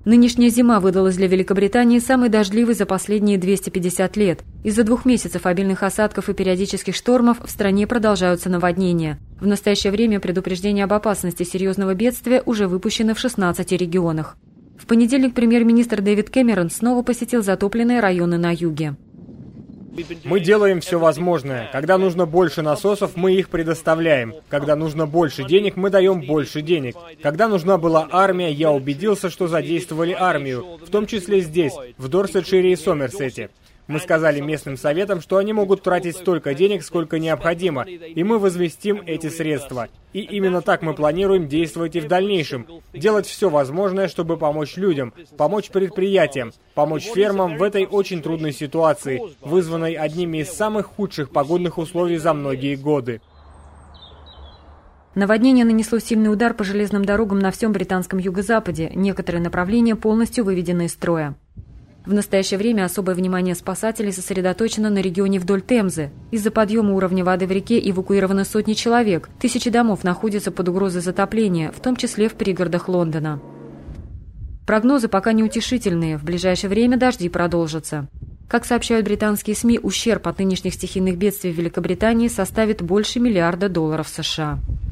Нынешняя зима выдалась для Великобритании самой дождливой за последние 250 лет. Из-за 2 месяцев обильных осадков и периодических штормов в стране продолжаются наводнения. В настоящее время предупреждения об опасности серьезного бедствия уже выпущены в 16 регионах. В понедельник премьер-министр Дэвид Кэмерон снова посетил затопленные районы на юге. Мы делаем все возможное. Когда нужно больше насосов, мы их предоставляем. Когда нужно больше денег, мы даем больше денег. Когда нужна была армия, я убедился, что задействовали армию, в том числе здесь, в Дорсетшире и Сомерсете. Мы сказали местным советам, что они могут тратить столько денег, сколько необходимо, и мы возвестим эти средства. И именно так мы планируем действовать и в дальнейшем. Делать все возможное, чтобы помочь людям, помочь предприятиям, помочь фермам в этой очень трудной ситуации, вызванной одними из самых худших погодных условий за многие годы. Наводнение нанесло сильный удар по железным дорогам на всем британском юго-западе. Некоторые направления полностью выведены из строя. В настоящее время особое внимание спасателей сосредоточено на регионе вдоль Темзы. Из-за подъема уровня воды в реке эвакуированы сотни человек. Тысячи домов находятся под угрозой затопления, в том числе в пригородах Лондона. Прогнозы пока неутешительные. В ближайшее время дожди продолжатся. Как сообщают британские СМИ, ущерб от нынешних стихийных бедствий в Великобритании составит больше $1 миллиарда США.